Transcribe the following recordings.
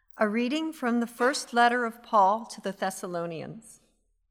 A reading from the first letter of Paul to the Thessalonians.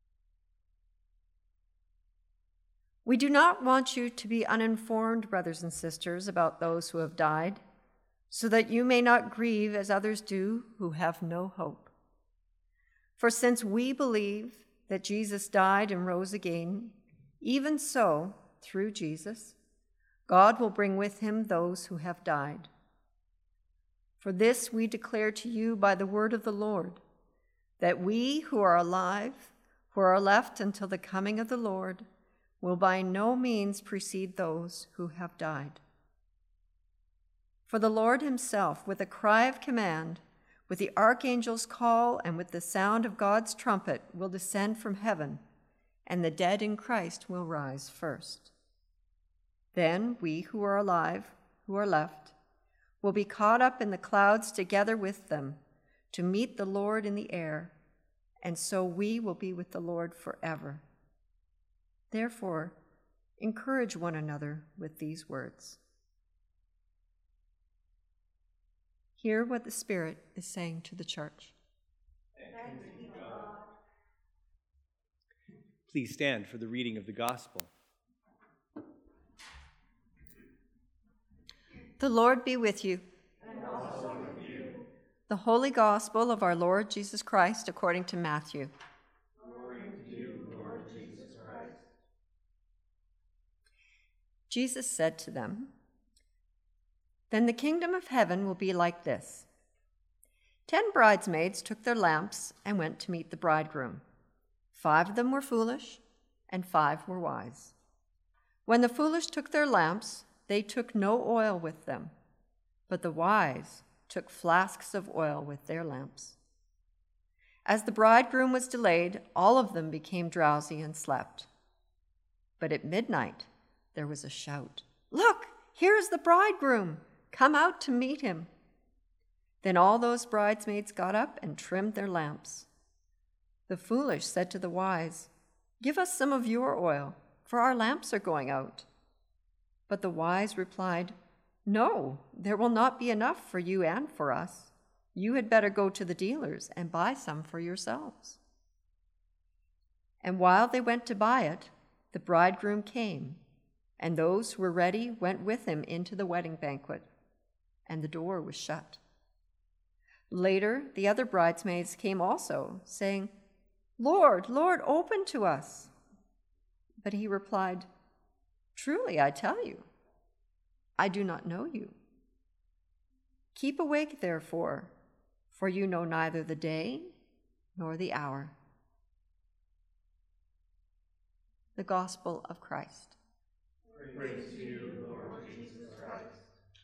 We do not want you to be uninformed, brothers and sisters, about those who have died, so that you may not grieve as others do who have no hope. For since we believe that Jesus died and rose again, even so, through Jesus, God will bring with him those who have died. For this we declare to you by the word of the Lord, that we who are alive, who are left until the coming of the Lord, will by no means precede those who have died. For the Lord himself, with a cry of command, with the archangel's call, and with the sound of God's trumpet, will descend from heaven, and the dead in Christ will rise first. Then we who are alive, who are left, will be caught up in the clouds together with them to meet the Lord in the air, and so we will be with the Lord forever. Therefore, encourage one another with these words. Hear what the Spirit is saying to the church. Thanks be to God. Please stand for the reading of the gospel. The Lord be with you. And also with you. The Holy Gospel of our Lord Jesus Christ according to Matthew. Glory to you, Lord Jesus Christ. Jesus said to them, "Then the kingdom of heaven will be like this. 10 bridesmaids took their lamps and went to meet the bridegroom. 5 of them were foolish, and 5 were wise. When the foolish took their lamps, they took no oil with them, but the wise took flasks of oil with their lamps. As the bridegroom was delayed, all of them became drowsy and slept. But at midnight there was a shout, 'Look, here is the bridegroom! Come out to meet him!' Then all those bridesmaids got up and trimmed their lamps. The foolish said to the wise, 'Give us some of your oil, for our lamps are going out.' But the wise replied, 'No, there will not be enough for you and for us. You had better go to the dealers and buy some for yourselves.' And while they went to buy it, the bridegroom came, and those who were ready went with him into the wedding banquet, and the door was shut. Later, the other bridesmaids came also, saying, 'Lord, Lord, open to us.' But he replied, 'Truly, I tell you, I do not know you. Keep awake, therefore, for you know neither the day nor the hour.'" The Gospel of Christ. Praise to you, Lord Jesus Christ.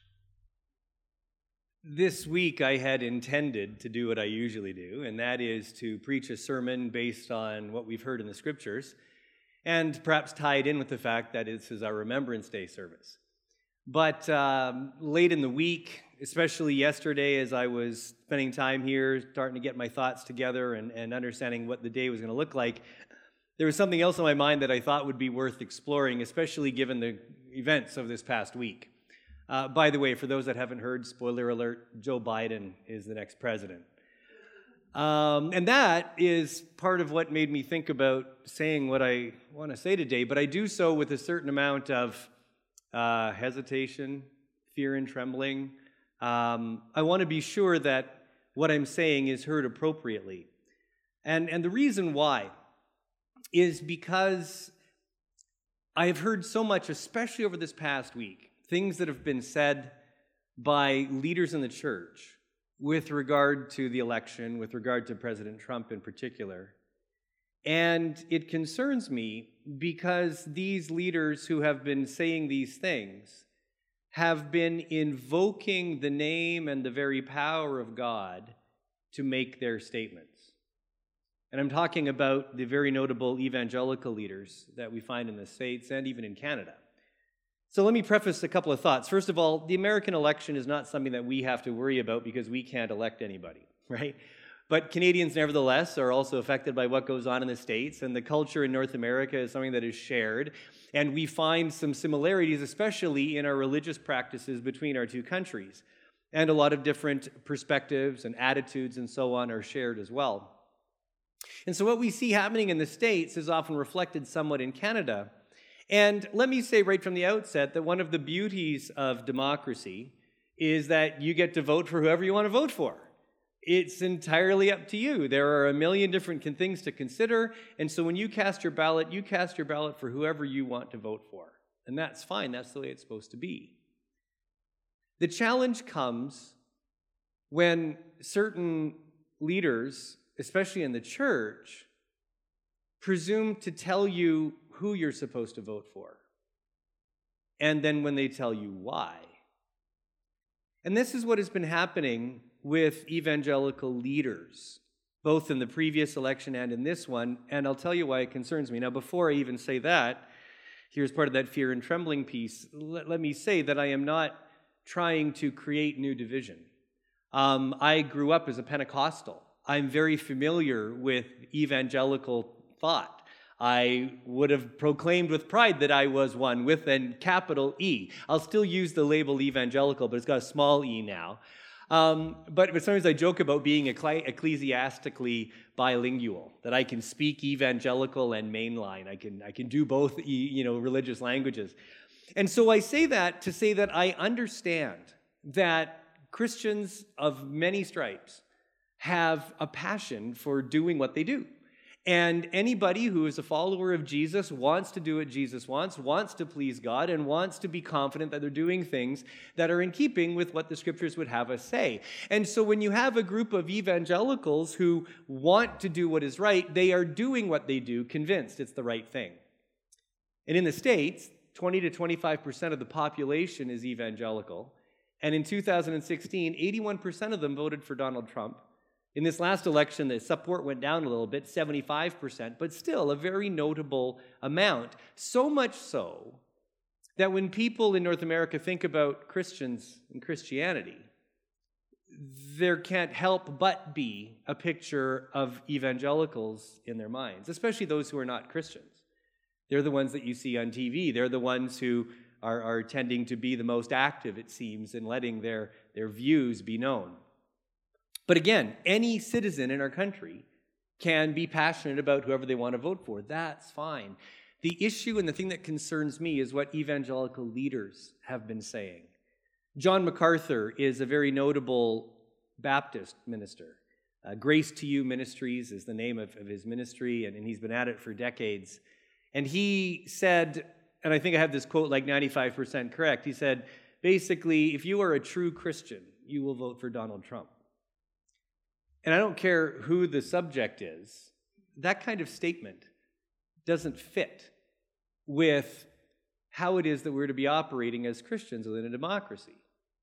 This week I had intended to do what I usually do, and that is to preach a sermon based on what we've heard in the scriptures, and perhaps tie it in with the fact that this is our Remembrance Day service. But late in the week, especially yesterday as I was spending time here, starting to get my thoughts together and understanding what the day was going to look like, there was something else on my mind that I thought would be worth exploring, especially given the events of this past week. By the way, for those that haven't heard, spoiler alert, Joe Biden is the next president. And that is part of what made me think about saying what I want to say today, but I do so with a certain amount of hesitation, fear, and trembling. I want to be sure that what I'm saying is heard appropriately. And the reason why is because I have heard so much, especially over this past week, things that have been said by leaders in the church with regard to the election, with regard to President Trump in particular. And it concerns me because these leaders who have been saying these things have been invoking the name and the very power of God to make their statements. And I'm talking about the very notable evangelical leaders that we find in the States and even in Canada. So let me preface a couple of thoughts. First of all, the American election is not something that we have to worry about because we can't elect anybody, right? But Canadians, nevertheless, are also affected by what goes on in the States, and the culture in North America is something that is shared, and we find some similarities, especially in our religious practices between our two countries. And a lot of different perspectives and attitudes and so on are shared as well. And so what we see happening in the States is often reflected somewhat in Canada. And let me say right from the outset that one of the beauties of democracy is that you get to vote for whoever you want to vote for. It's entirely up to you. There are a million different things to consider, and so when you cast your ballot for whoever you want to vote for. And that's fine. That's the way it's supposed to be. The challenge comes when certain leaders, especially in the church, presume to tell you who you're supposed to vote for, and then when they tell you why. And this is what has been happening with evangelical leaders, both in the previous election and in this one, and I'll tell you why it concerns me. Now, before I even say that, here's part of that fear and trembling piece. Let me say that I am not trying to create new division. I grew up as a Pentecostal. I'm very familiar with evangelical thought. I would have proclaimed with pride that I was one with a capital E. I'll still use the label evangelical, but it's got a small e now. But sometimes I joke about being ecclesiastically bilingual, that I can speak evangelical and mainline. I can do both, religious languages. And so I say that to say that I understand that Christians of many stripes have a passion for doing what they do. And anybody who is a follower of Jesus wants to do what Jesus wants to please God, and wants to be confident that they're doing things that are in keeping with what the scriptures would have us say. And so when you have a group of evangelicals who want to do what is right, they are doing what they do, convinced it's the right thing. And in the States, 20 to 25% of the population is evangelical. And in 2016, 81% of them voted for Donald Trump. In this last election, the support went down a little bit, 75%, but still a very notable amount. So much so that when people in North America think about Christians and Christianity, there can't help but be a picture of evangelicals in their minds, especially those who are not Christians. They're the ones that you see on TV. They're the ones who are tending to be the most active, it seems, in letting their views be known. But again, any citizen in our country can be passionate about whoever they want to vote for. That's fine. The issue and the thing that concerns me is what evangelical leaders have been saying. John MacArthur is a very notable Baptist minister. Grace to You Ministries is the name of his ministry, and he's been at it for decades. And he said, and I think I have this quote like 95% correct, he said, basically, if you are a true Christian, you will vote for Donald Trump. And I don't care who the subject is, that kind of statement doesn't fit with how it is that we're to be operating as Christians within a democracy.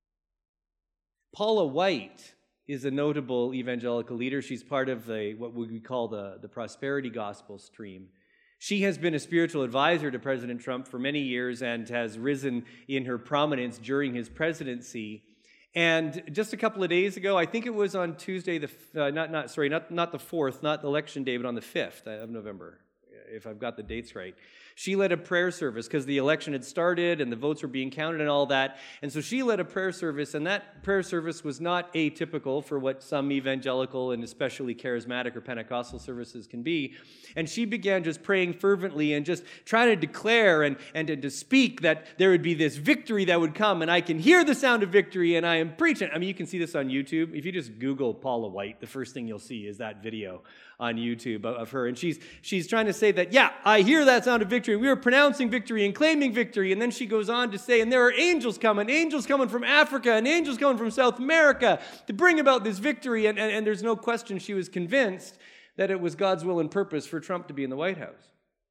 Paula White is a notable evangelical leader. She's part of what we call the prosperity gospel stream. She has been a spiritual advisor to President Trump for many years and has risen in her prominence during his presidency. And just a couple of days ago, I think it was on Tuesday, not the 4th, not the election day, but on the 5th of November, if I've got the dates right. She led a prayer service because the election had started and the votes were being counted and all that. And so she led a prayer service, and that prayer service was not atypical for what some evangelical and especially charismatic or Pentecostal services can be. And she began just praying fervently and just trying to declare and to speak that there would be this victory that would come, and I can hear the sound of victory, and I am preaching. I mean, you can see this on YouTube. If you just Google Paula White, the first thing you'll see is that video on YouTube of her. And she's trying to say that, yeah, I hear that sound of victory. We are pronouncing victory and claiming victory. And then she goes on to say, and there are angels coming from Africa and angels coming from South America to bring about this victory. And there's no question she was convinced that it was God's will and purpose for Trump to be in the White House.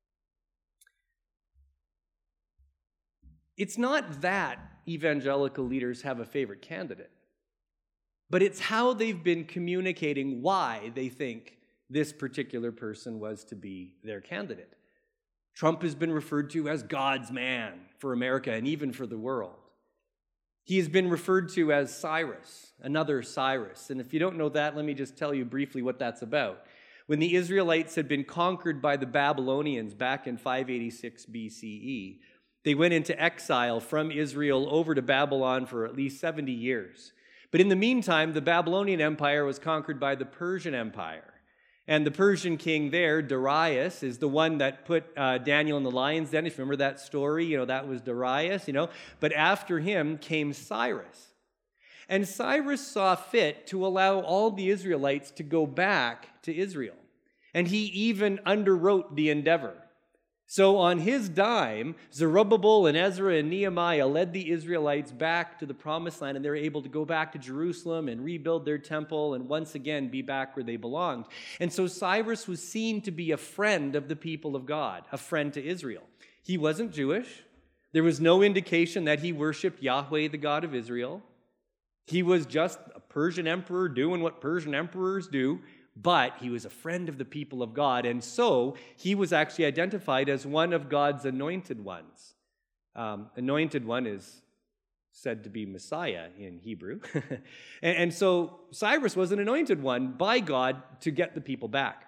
It's not that evangelical leaders have a favorite candidate, but it's how they've been communicating why they think this particular person was to be their candidate. Trump has been referred to as God's man for America and even for the world. He has been referred to as Cyrus, another Cyrus. And if you don't know that, let me just tell you briefly what that's about. When the Israelites had been conquered by the Babylonians back in 586 BCE, they went into exile from Israel over to Babylon for at least 70 years. But in the meantime, the Babylonian Empire was conquered by the Persian Empire. And the Persian king there, Darius, is the one that put Daniel in the lion's den. If you remember that story, that was Darius, But after him came Cyrus. And Cyrus saw fit to allow all the Israelites to go back to Israel. And he even underwrote the endeavor. So on his dime, Zerubbabel and Ezra and Nehemiah led the Israelites back to the promised land, and they were able to go back to Jerusalem and rebuild their temple and once again be back where they belonged. And so Cyrus was seen to be a friend of the people of God, a friend to Israel. He wasn't Jewish. There was no indication that he worshiped Yahweh, the God of Israel. He was just a Persian emperor doing what Persian emperors do. But he was a friend of the people of God, and so he was actually identified as one of God's anointed ones. Anointed one is said to be Messiah in Hebrew. and so Cyrus was an anointed one by God to get the people back.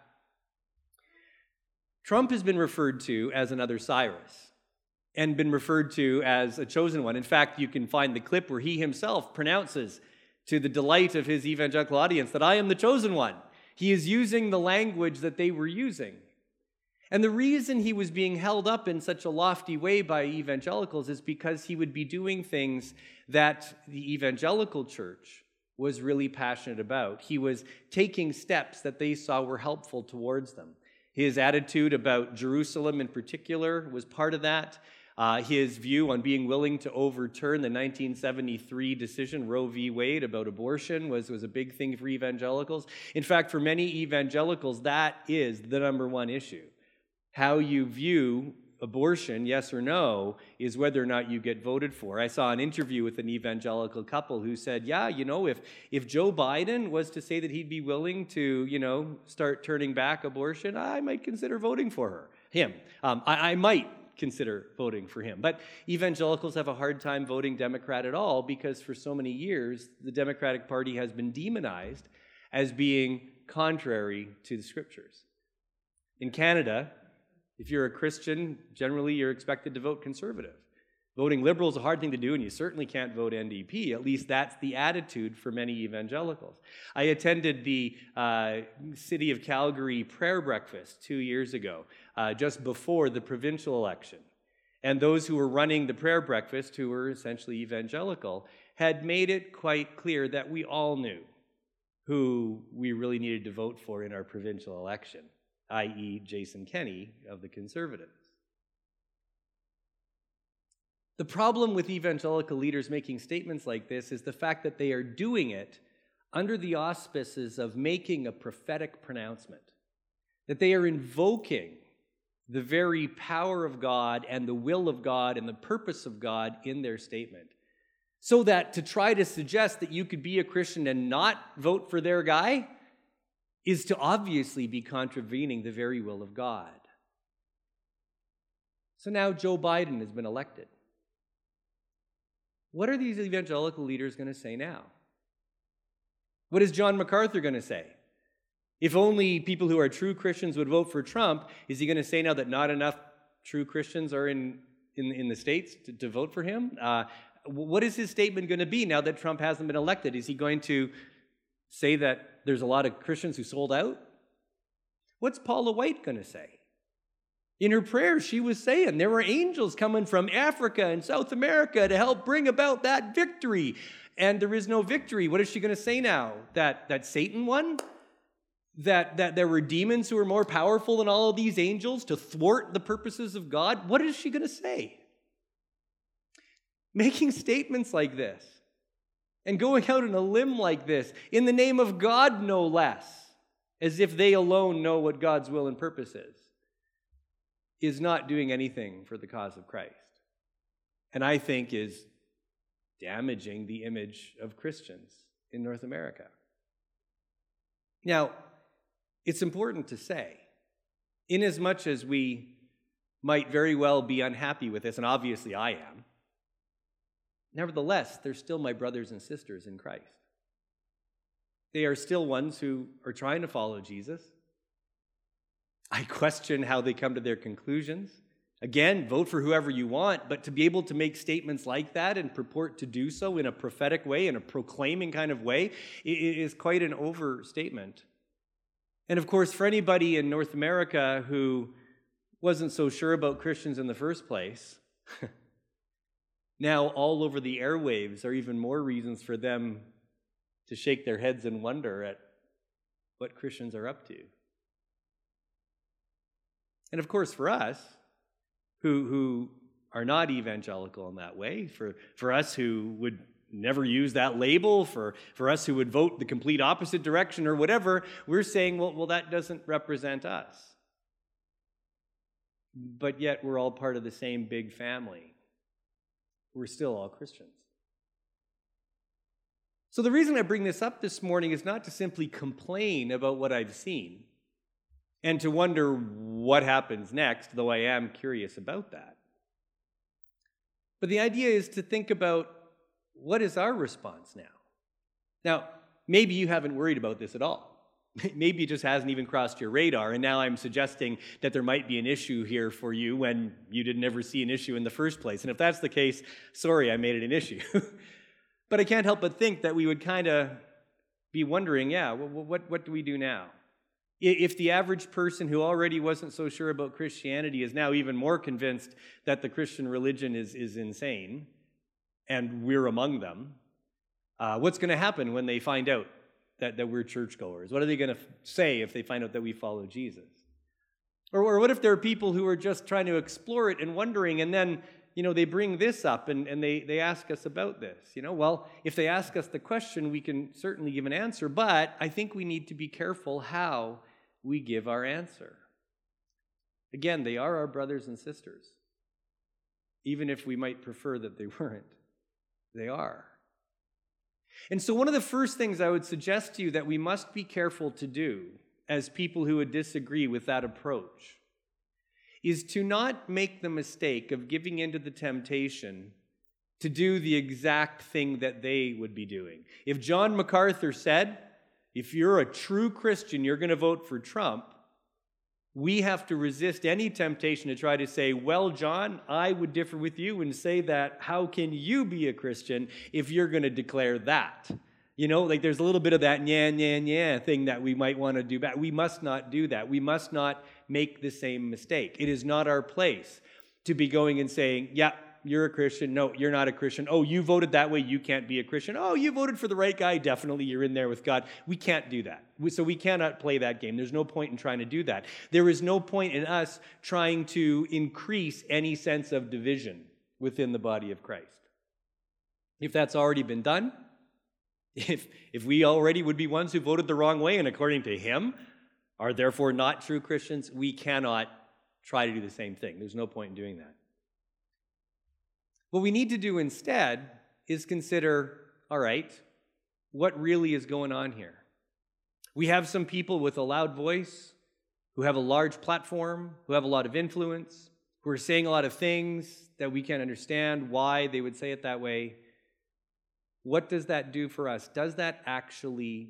Trump has been referred to as another Cyrus and been referred to as a chosen one. In fact, you can find the clip where he himself pronounces, to the delight of his evangelical audience, that I am the chosen one. He is using the language that they were using. And the reason he was being held up in such a lofty way by evangelicals is because he would be doing things that the evangelical church was really passionate about. He was taking steps that they saw were helpful towards them. His attitude about Jerusalem in particular was part of that. His view on being willing to overturn the 1973 decision, Roe v. Wade, about abortion was a big thing for evangelicals. In fact, for many evangelicals, that is the number one issue. How you view abortion, yes or no, is whether or not you get voted for. I saw an interview with an evangelical couple who said, if Joe Biden was to say that he'd be willing to, start turning back abortion, I might consider voting for him. I might consider voting for him. But evangelicals have a hard time voting Democrat at all because for so many years, the Democratic Party has been demonized as being contrary to the Scriptures. In Canada, if you're a Christian, generally you're expected to vote Conservative. Voting Liberal is a hard thing to do, and you certainly can't vote NDP. At least that's the attitude for many evangelicals. I attended the City of Calgary prayer breakfast 2 years ago, just before the provincial election. And those who were running the prayer breakfast, who were essentially evangelical, had made it quite clear that we all knew who we really needed to vote for in our provincial election, i.e. Jason Kenney of the Conservatives. The problem with evangelical leaders making statements like this is the fact that they are doing it under the auspices of making a prophetic pronouncement, that they are invoking the very power of God and the will of God and the purpose of God in their statement. So that to try to suggest that you could be a Christian and not vote for their guy is to obviously be contravening the very will of God. So now Joe Biden has been elected. What are these evangelical leaders going to say now? What is John MacArthur going to say? If only people who are true Christians would vote for Trump, is he going to say now that not enough true Christians are in the States to vote for him? What is his statement going to be now that Trump hasn't been elected? Is he going to say that there's a lot of Christians who sold out? What's Paula White going to say? In her prayer, she was saying there were angels coming from Africa and South America to help bring about that victory. And there is no victory. What is she going to say now? That Satan won? That there were demons who were more powerful than all of these angels to thwart the purposes of God? What is she going to say? Making statements like this and going out on a limb like this, in the name of God no less, as if they alone know what God's will and purpose is not doing anything for the cause of Christ. And I think is damaging the image of Christians in North America. Now, it's important to say, inasmuch as we might very well be unhappy with this, and obviously I am, nevertheless, they're still my brothers and sisters in Christ. They are still ones who are trying to follow Jesus. I question how they come to their conclusions. Again, vote for whoever you want, but to be able to make statements like that and purport to do so in a prophetic way, in a proclaiming kind of way, is quite an overstatement. And of course, for anybody in North America who wasn't so sure about Christians in the first place, now all over the airwaves are even more reasons for them to shake their heads and wonder at what Christians are up to. And of course, for us, who are not evangelical in that way, for us who would never use that label, for us who would vote the complete opposite direction or whatever, we're saying, well, that doesn't represent us. But yet we're all part of the same big family. We're still all Christians. So the reason I bring this up this morning is not to simply complain about what I've seen and to wonder what happens next, though I am curious about that. But the idea is to think about, what is our response now? Now, maybe you haven't worried about this at all. Maybe it just hasn't even crossed your radar, and now I'm suggesting that there might be an issue here for you when you didn't ever see an issue in the first place. And if that's the case, sorry, I made it an issue. But I can't help but think that we would kind of be wondering, what do we do now? If the average person who already wasn't so sure about Christianity is now even more convinced that the Christian religion is insane, and we're among them, what's going to happen when they find out that we're churchgoers? What are they going to say if they find out that we follow Jesus? Or what if there are people who are just trying to explore it and wondering, and then they bring this up and they ask us about this? Well, if they ask us the question, we can certainly give an answer, but I think we need to be careful how we give our answer. Again, they are our brothers and sisters. Even if we might prefer that they weren't, they are. And so one of the first things I would suggest to you that we must be careful to do as people who would disagree with that approach is to not make the mistake of giving into the temptation to do the exact thing that they would be doing. If John MacArthur said, if you're a true Christian, you're going to vote for Trump, we have to resist any temptation to try to say, well, John, I would differ with you and say that how can you be a Christian if you're going to declare that? There's a little bit of that thing that we might want to do back. We must not do that. We must not make the same mistake. It is not our place to be going and saying, yeah, you're a Christian. No, you're not a Christian. Oh, you voted that way. You can't be a Christian. Oh, you voted for the right guy. Definitely, you're in there with God. We can't do that. So we cannot play that game. There's no point in trying to do that. There is no point in us trying to increase any sense of division within the body of Christ. If that's already been done, if we already would be ones who voted the wrong way and according to him are therefore not true Christians, we cannot try to do the same thing. There's no point in doing that. What we need to do instead is consider, all right, what really is going on here? We have some people with a loud voice, who have a large platform, who have a lot of influence, who are saying a lot of things that we can't understand why they would say it that way. What does that do for us? Does that actually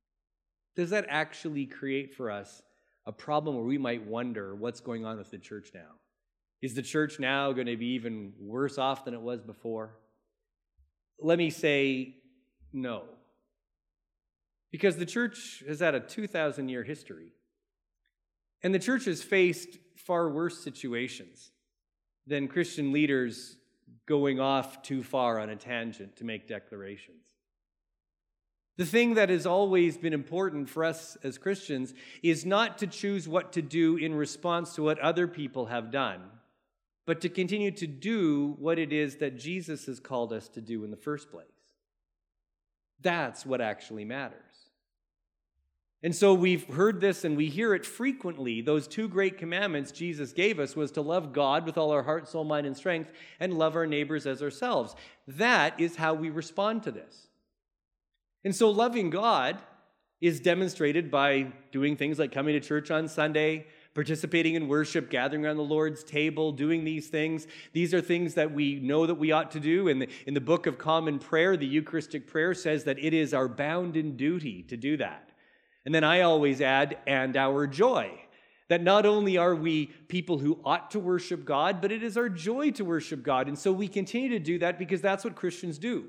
create for us a problem where we might wonder what's going on with the church now? Is the church now going to be even worse off than it was before? Let me say no. Because the church has had a 2,000-year history. And the church has faced far worse situations than Christian leaders going off too far on a tangent to make declarations. The thing that has always been important for us as Christians is not to choose what to do in response to what other people have done, but to continue to do what it is that Jesus has called us to do in the first place. That's what actually matters. And so we've heard this and we hear it frequently. Those two great commandments Jesus gave us was to love God with all our heart, soul, mind, and strength, and love our neighbors as ourselves. That is how we respond to this. And so loving God is demonstrated by doing things like coming to church on Sunday, participating in worship, gathering around the Lord's table, doing these things. These are things that we know that we ought to do. In the Book of Common Prayer, the Eucharistic prayer says that it is our bounden duty to do that. And then I always add, and our joy. That not only are we people who ought to worship God, but it is our joy to worship God. And so we continue to do that because that's what Christians do.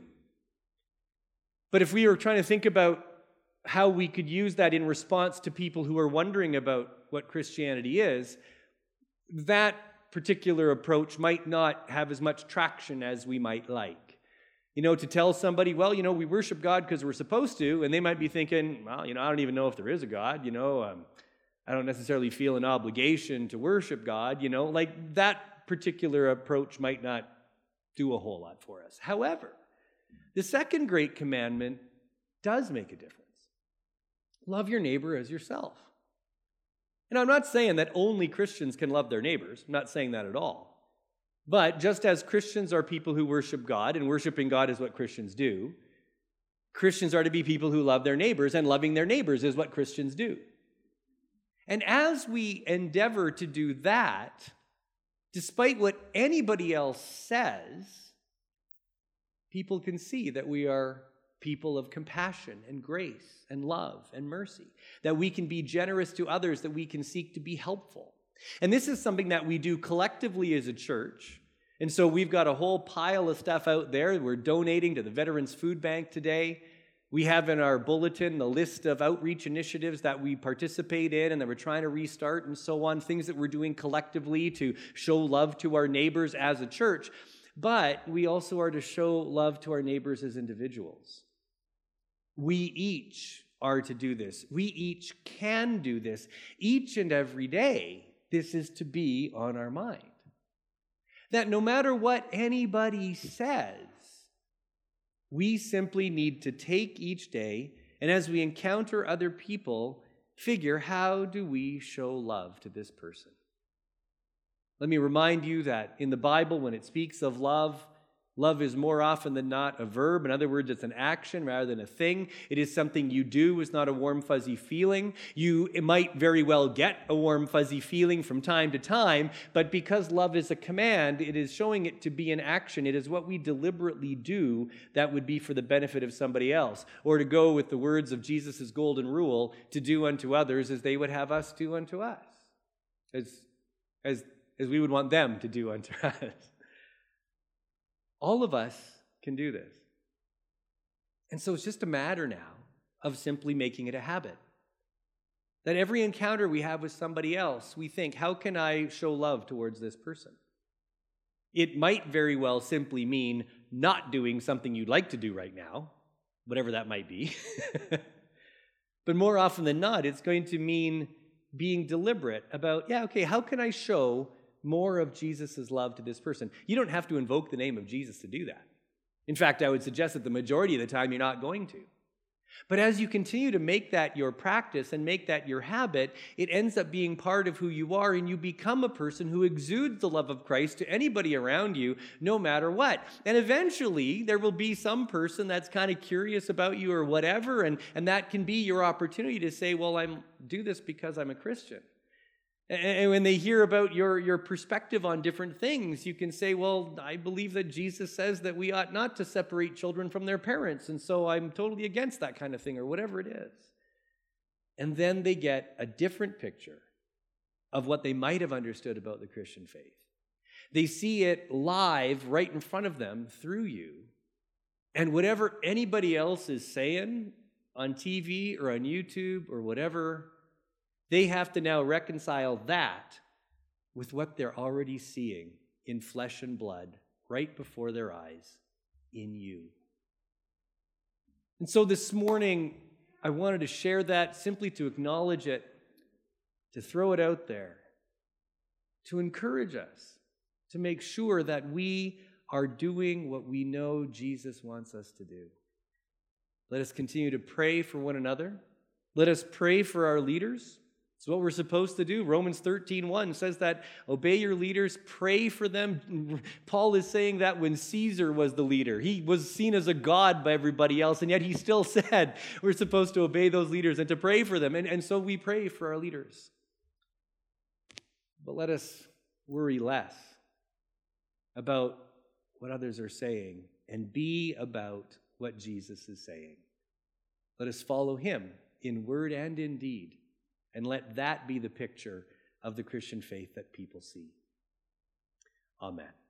But if we are trying to think about how we could use that in response to people who are wondering about what Christianity is, that particular approach might not have as much traction as we might like. To tell somebody, well, we worship God because we're supposed to, and they might be thinking, well, I don't even know if there is a God, I don't necessarily feel an obligation to worship God, like that particular approach might not do a whole lot for us. However, the second great commandment does make a difference. Love your neighbor as yourself. And I'm not saying that only Christians can love their neighbors. I'm not saying that at all. But just as Christians are people who worship God, and worshiping God is what Christians do, Christians are to be people who love their neighbors, and loving their neighbors is what Christians do. And as we endeavor to do that, despite what anybody else says, people can see that we are people of compassion and grace and love and mercy, that we can be generous to others, that we can seek to be helpful. And this is something that we do collectively as a church. And so we've got a whole pile of stuff out there. We're donating to the Veterans Food Bank today. We have in our bulletin the list of outreach initiatives that we participate in and that we're trying to restart and so on, things that we're doing collectively to show love to our neighbors as a church. But we also are to show love to our neighbors as individuals. We each are to do this. We each can do this. Each and every day, this is to be on our mind. That no matter what anybody says, we simply need to take each day, and as we encounter other people, figure, how do we show love to this person? Let me remind you that in the Bible, when it speaks of love, love is more often than not a verb. In other words, it's an action rather than a thing. It is something you do. It's not a warm, fuzzy feeling. It might very well get a warm, fuzzy feeling from time to time, but because love is a command, it is showing it to be an action. It is what we deliberately do that would be for the benefit of somebody else. Or to go with the words of Jesus' golden rule, to do unto others as they would have us do unto us. As we would want them to do unto us. All of us can do this. And so it's just a matter now of simply making it a habit. That every encounter we have with somebody else, we think, how can I show love towards this person? It might very well simply mean not doing something you'd like to do right now, whatever that might be. But more often than not, it's going to mean being deliberate about, how can I show more of Jesus' love to this person? You don't have to invoke the name of Jesus to do that. In fact, I would suggest that the majority of the time you're not going to. But as you continue to make that your practice and make that your habit, it ends up being part of who you are, and you become a person who exudes the love of Christ to anybody around you, no matter what. And eventually, there will be some person that's kind of curious about you or whatever, and that can be your opportunity to say, well, I do this because I'm a Christian. And when they hear about your perspective on different things, you can say, well, I believe that Jesus says that we ought not to separate children from their parents, and so I'm totally against that kind of thing, or whatever it is. And then they get a different picture of what they might have understood about the Christian faith. They see it live right in front of them through you, and whatever anybody else is saying on TV or on YouTube or whatever, they have to now reconcile that with what they're already seeing in flesh and blood right before their eyes in you. And so this morning, I wanted to share that, simply to acknowledge it, to throw it out there, to encourage us, to make sure that we are doing what we know Jesus wants us to do. Let us continue to pray for one another. Let us pray for our leaders. It's what we're supposed to do. Romans 13:1 says that obey your leaders, pray for them. Paul is saying that when Caesar was the leader. He was seen as a god by everybody else, and yet he still said we're supposed to obey those leaders and to pray for them. And so we pray for our leaders. But let us worry less about what others are saying and be about what Jesus is saying. Let us follow him in word and in deed. And let that be the picture of the Christian faith that people see. Amen.